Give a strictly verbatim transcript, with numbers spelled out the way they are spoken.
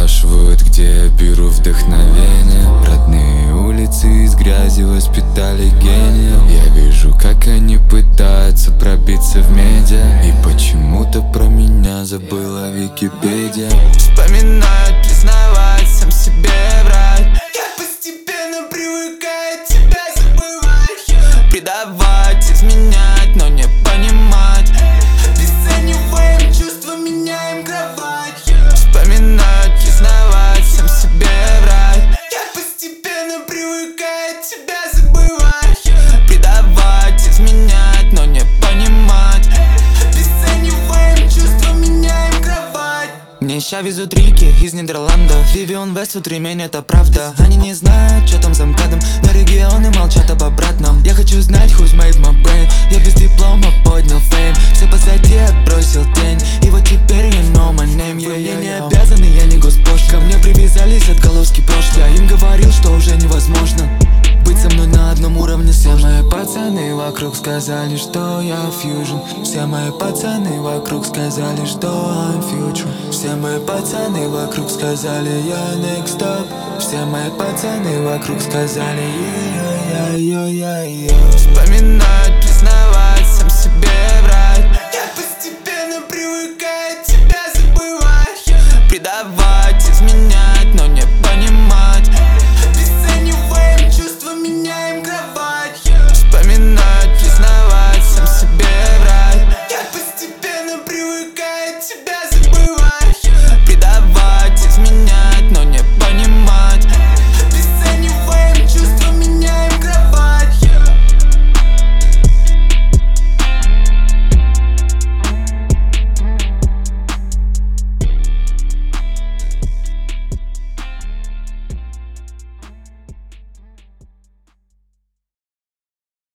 спрашивают, где я беру вдохновение. Родные улицы из грязи воспитали гения. Я вижу, как они пытаются пробиться в медиа, и почему-то про меня забыла Википедия. Вспоминать, признавать, сам себе врать. Я постепенно привыкаю тебя забывать, предавать, изменять, но не понимать. Обесцениваем чувства, меняем кровать. Вспоминать, признавать, сам себе врать. Я постепенно привыкаю тебя забывать, предавать, изменять, но не понимать. Обесцениваем чувства, меняем кровать. Мне ща везут рики из Нидерландов. Вивион Вествуд, ремень, это правда. Они не знают, что там за МКАДом, но регионы молчат об обратном. Я хочу знать, who's made my brain. Я без диплома поднял фейм. Все позади, отбросил тень, и вот теперь you know my name. Yeah, yeah, yeah. Не обязаны, я не госпошлин. Ко мне привязались отголоски прошлого. Я им говорил, что уже невозможно быть со мной на одном уровне. Все мои пацаны вокруг сказали, что я фьюжн. Все мои пацаны вокруг сказали, что I'm future. Все мои пацаны вокруг сказали, я next up. Все мои пацаны вокруг сказали, yeah, yeah, yeah, yeah. Вспоминать, признавать, сам себе врать. Я постепенно привыкаю тебя забывать, предавать, изменять.